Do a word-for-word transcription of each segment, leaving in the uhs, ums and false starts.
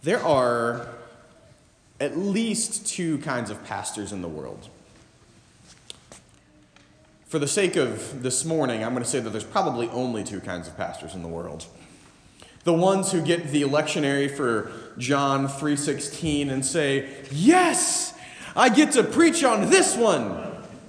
There are at least two kinds of pastors in the world. For the sake of this morning, I'm going to say that there's probably only two kinds of pastors in the world. The ones who get the lectionary for John three sixteen and say, "Yes, I get to preach on this one."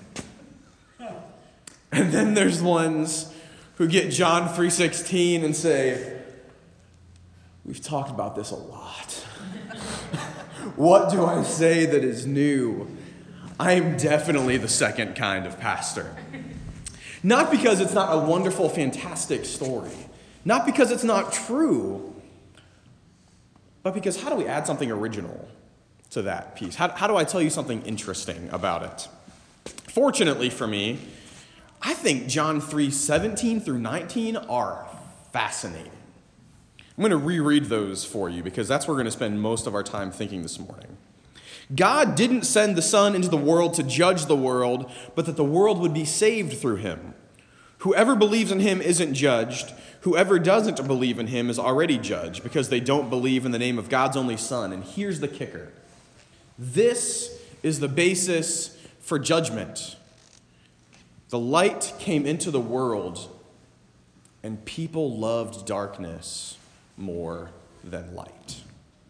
And then there's ones who get John three sixteen and say, "We've talked about this a lot. What do I say that is new?" I am definitely the second kind of pastor. Not because it's not a wonderful, fantastic story. Not because it's not true. But because how do we add something original to that piece? How, how do I tell you something interesting about it? Fortunately for me, I think John three seventeen through nineteen are fascinating. I'm going to reread those for you because that's where we're going to spend most of our time thinking this morning. God didn't send the Son into the world to judge the world, but that the world would be saved through him. Whoever believes in him isn't judged. Whoever doesn't believe in him is already judged because they don't believe in the name of God's only Son. And here's the kicker. This is the basis for judgment. The light came into the world, and people loved darkness more than light.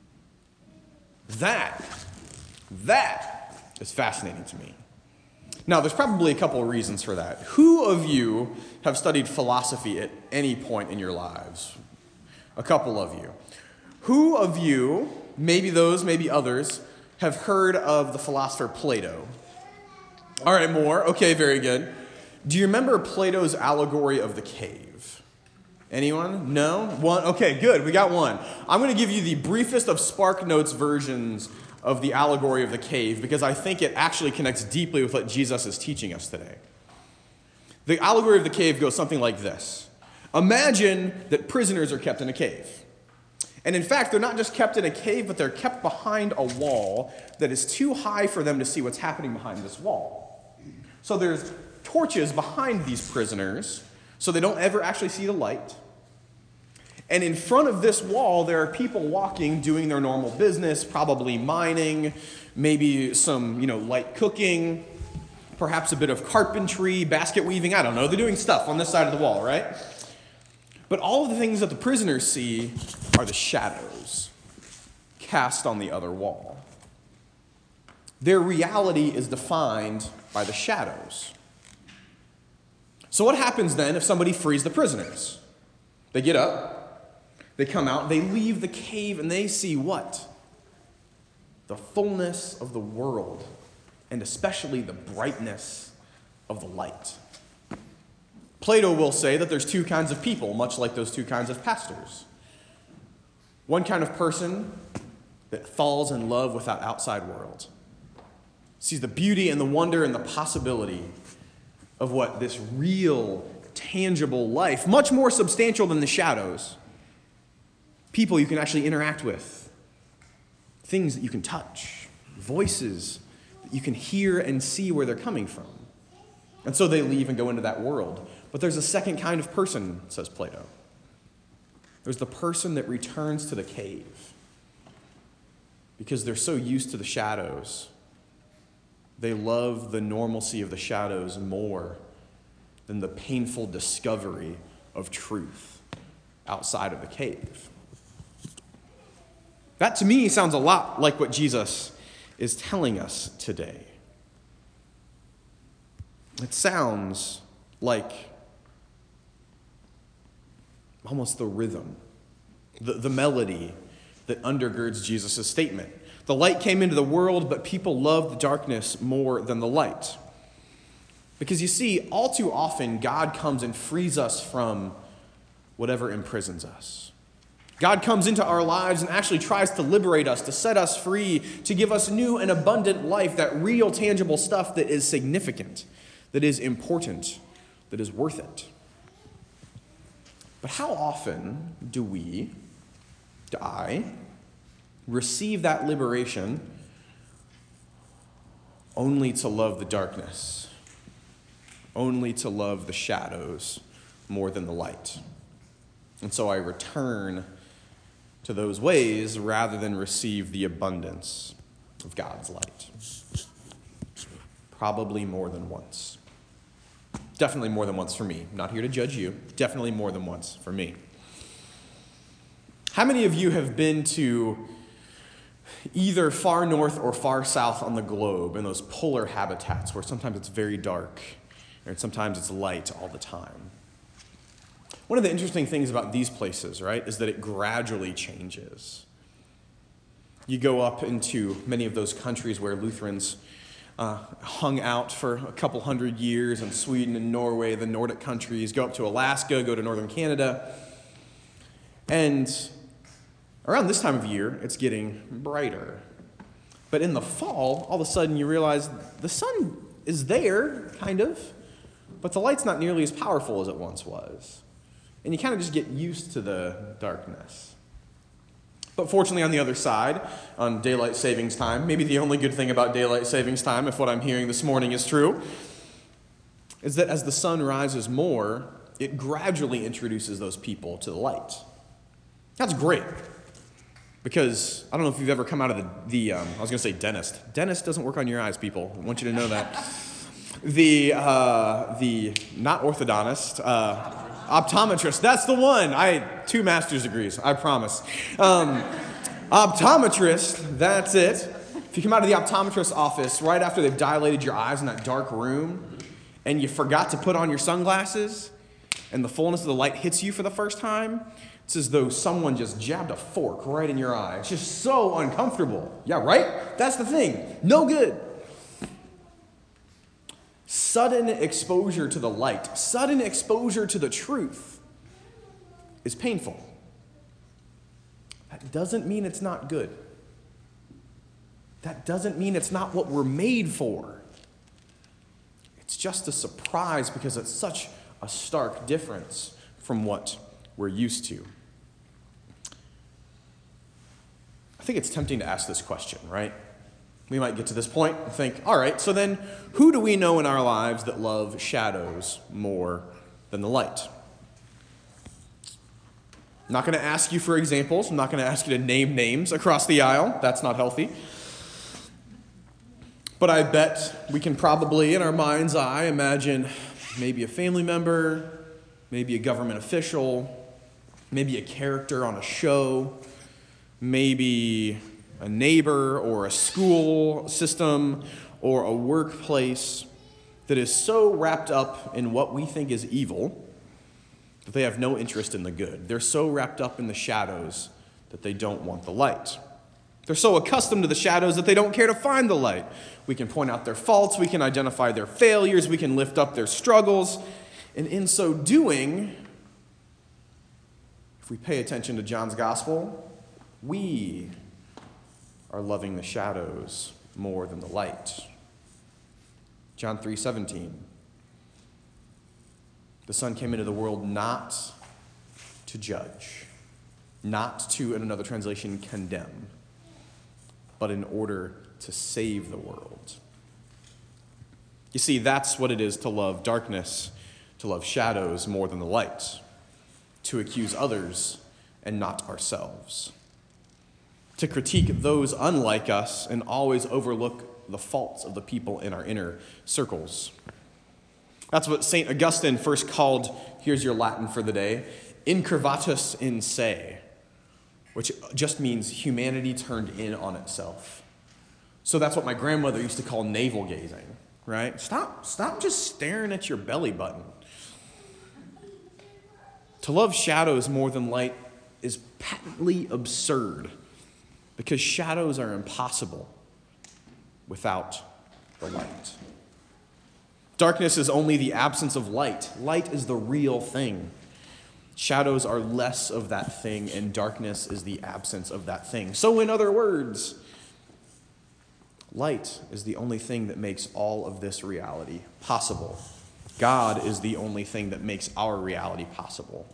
That, that is fascinating to me. Now, there's probably a couple of reasons for that. Who of you have studied philosophy at any point in your lives? A couple of you. Who of you, maybe those, maybe others, have heard of the philosopher Plato? All right, more. Okay, very good. Do you remember Plato's allegory of the cave? Anyone? No? One? Okay, good. We got one. I'm going to give you the briefest of Spark Notes versions of the allegory of the cave because I think it actually connects deeply with what Jesus is teaching us today. The allegory of the cave goes something like this. Imagine that prisoners are kept in a cave. And in fact, they're not just kept in a cave, but they're kept behind a wall that is too high for them to see what's happening behind this wall. So there's torches behind these prisoners so they don't ever actually see the light. And in front of this wall, there are people walking, doing their normal business, probably mining, maybe some, you know, light cooking, perhaps a bit of carpentry, basket weaving, I don't know. They're doing stuff on this side of the wall, right? But all of the things that the prisoners see are the shadows cast on the other wall. Their reality is defined by the shadows. So what happens then if somebody frees the prisoners? They get up. They come out, they leave the cave, and they see what? The fullness of the world, and especially the brightness of the light. Plato will say that there's two kinds of people, much like those two kinds of pastors. One kind of person that falls in love with that outside world, sees the beauty and the wonder and the possibility of what this real, tangible life, much more substantial than the shadows, people you can actually interact with, things that you can touch, voices that you can hear and see where they're coming from. And so they leave and go into that world. But there's a second kind of person, says Plato. There's the person that returns to the cave because they're so used to the shadows. They love the normalcy of the shadows more than the painful discovery of truth outside of the cave. That, to me, sounds a lot like what Jesus is telling us today. It sounds like almost the rhythm, the, the melody that undergirds Jesus' statement. The light came into the world, but people loved the darkness more than the light. Because you see, all too often, God comes and frees us from whatever imprisons us. God comes into our lives and actually tries to liberate us, to set us free, to give us new and abundant life, that real, tangible stuff that is significant, that is important, that is worth it. But how often do we, do I, receive that liberation only to love the darkness, only to love the shadows more than the light? And so I return to those ways rather than receive the abundance of God's light? Probably more than once. Definitely more than once for me. I'm not here to judge you. Definitely more than once for me. How many of you have been to either far north or far south on the globe in those polar habitats where sometimes it's very dark and sometimes it's light all the time? One of the interesting things about these places, right, is that it gradually changes. You go up into many of those countries where Lutherans uh, hung out for a couple hundred years in Sweden and Norway, the Nordic countries, go up to Alaska, go to northern Canada, and around this time of year, it's getting brighter. But in the fall, all of a sudden you realize the sun is there, kind of, but the light's not nearly as powerful as it once was. And you kind of just get used to the darkness. But fortunately, on the other side, on daylight savings time, maybe the only good thing about daylight savings time, if what I'm hearing this morning is true, is that as the sun rises more, it gradually introduces those people to the light. That's great. Because I don't know if you've ever come out of the, the um, I was going to say dentist. Dentist doesn't work on your eyes, people. I want you to know that. The, uh, the not orthodontist, uh, optometrist, that's the one. I had two master's degrees, I promise. Um, optometrist, that's it. If you come out of the optometrist's office right after they've dilated your eyes in that dark room and you forgot to put on your sunglasses and the fullness of the light hits you for the first time, it's as though someone just jabbed a fork right in your eye. It's just so uncomfortable. Yeah, right? That's the thing. No good. Sudden exposure to the light, sudden exposure to the truth is painful. That doesn't mean it's not good. That doesn't mean it's not what we're made for. It's just a surprise because it's such a stark difference from what we're used to. I think it's tempting to ask this question, right? We might get to this point and think, all right, so then who do we know in our lives that love shadows more than the light? I'm not going to ask you for examples. I'm not going to ask you to name names across the aisle. That's not healthy. But I bet we can probably, in our mind's eye, imagine maybe a family member, maybe a government official, maybe a character on a show, maybe a neighbor or a school system or a workplace that is so wrapped up in what we think is evil that they have no interest in the good. They're so wrapped up in the shadows that they don't want the light. They're so accustomed to the shadows that they don't care to find the light. We can point out their faults, we can identify their failures, we can lift up their struggles, and in so doing, if we pay attention to John's gospel, we are loving the shadows more than the light. John three seventeen. The Son came into the world not to judge, not to, in another translation, condemn, but in order to save the world. You see, that's what it is to love darkness, to love shadows more than the light, to accuse others and not ourselves, to critique those unlike us and always overlook the faults of the people in our inner circles. That's what Saint Augustine first called, here's your Latin for the day, incurvatus in se, which just means humanity turned in on itself. So that's what my grandmother used to call navel gazing, right? Stop, stop just staring at your belly button. To love shadows more than light is patently absurd because shadows are impossible without the light. Darkness is only the absence of light. Light is the real thing. Shadows are less of that thing, and darkness is the absence of that thing. So in other words, light is the only thing that makes all of this reality possible. God is the only thing that makes our reality possible.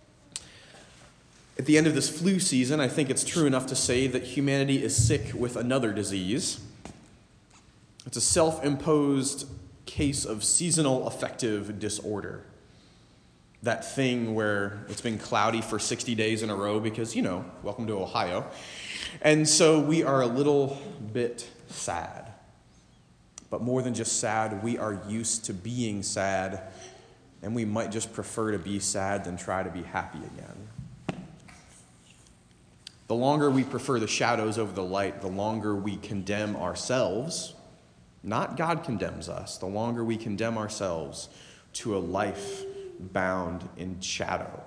At the end of this flu season, I think it's true enough to say that humanity is sick with another disease. It's a self-imposed case of seasonal affective disorder. that thing where it's been cloudy for sixty days in a row because, you know, welcome to Ohio. And so we are a little bit sad. But more than just sad, we are used to being sad, and we might just prefer to be sad than try to be happy again. The longer we prefer the shadows over the light, the longer we condemn ourselves. Not God condemns us. The longer we condemn ourselves to a life bound in shadow.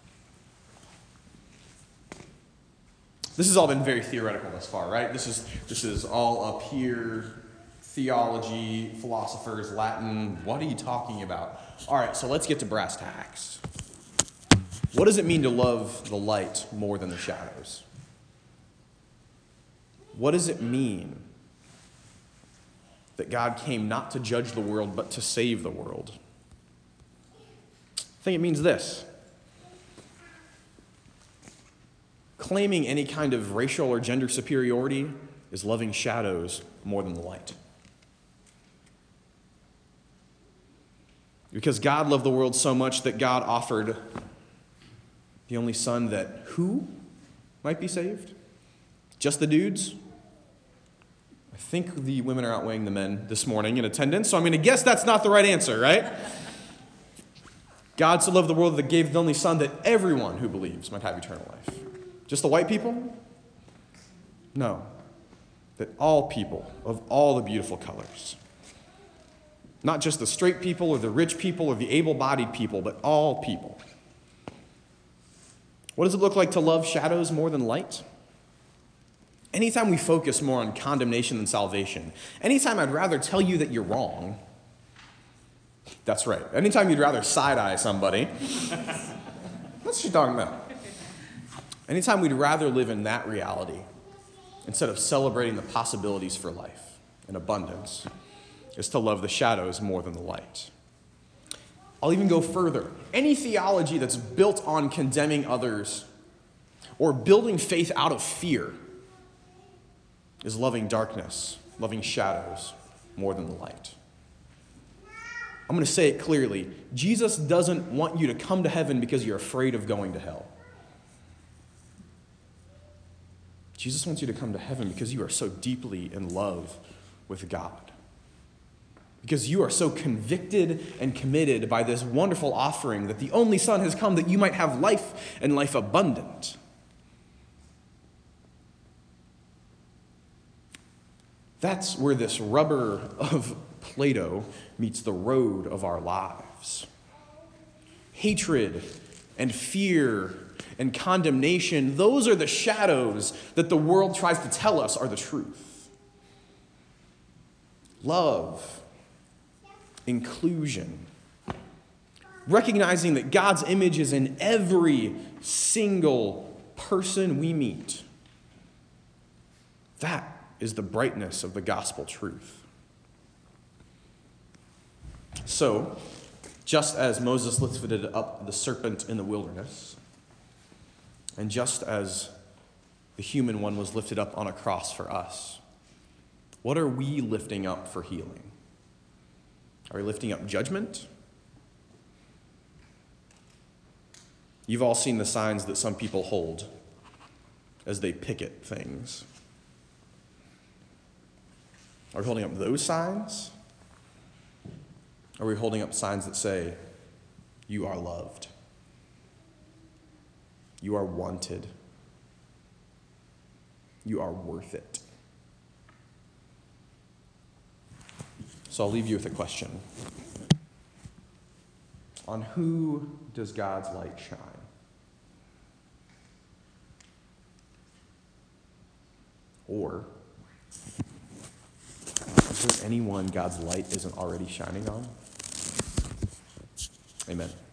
This has all been very theoretical thus far, right? This is this is all up here, theology, philosophers, Latin. What are you talking about? All right, so let's get to brass tacks. What does it mean to love the light more than the shadows? What does it mean that God came not to judge the world, but to save the world? I think it means this. Claiming any kind of racial or gender superiority is loving shadows more than the light. Because God loved the world so much that God offered the only son that who might be saved? Just the dudes? I think the women are outweighing the men this morning in attendance, so I'm going to guess that's not the right answer, right? God so loved the world that gave the only son that everyone who believes might have eternal life. Just the white people? No. That all people of all the beautiful colors. Not just the straight people or the rich people or the able-bodied people, but all people. What does it look like to love shadows more than light? Anytime we focus more on condemnation than salvation, anytime I'd rather tell you that you're wrong, that's right. Anytime you'd rather side-eye somebody, what's she talking about? Anytime we'd rather live in that reality instead of celebrating the possibilities for life and abundance is to love the shadows more than the light. I'll even go further. Any theology that's built on condemning others or building faith out of fear is loving darkness, loving shadows more than the light. I'm going to say it clearly. Jesus doesn't want you to come to heaven because you're afraid of going to hell. Jesus wants you to come to heaven because you are so deeply in love with God. Because you are so convicted and committed by this wonderful offering that the only Son has come that you might have life and life abundant. That's where this rubber of Plato meets the road of our lives. Hatred and fear and condemnation, those are the shadows that the world tries to tell us are the truth. Love, inclusion, recognizing that God's image is in every single person we meet. That is the brightness of the gospel truth. So, just as Moses lifted up the serpent in the wilderness, and just as the human one was lifted up on a cross for us, what are we lifting up for healing? Are we lifting up judgment? You've all seen the signs that some people hold as they picket things. Are we holding up those signs? Are we holding up signs that say, you are loved? You are wanted. You are worth it. So I'll leave you with a question. On who does God's light shine? Or is there anyone God's light isn't already shining on? Amen.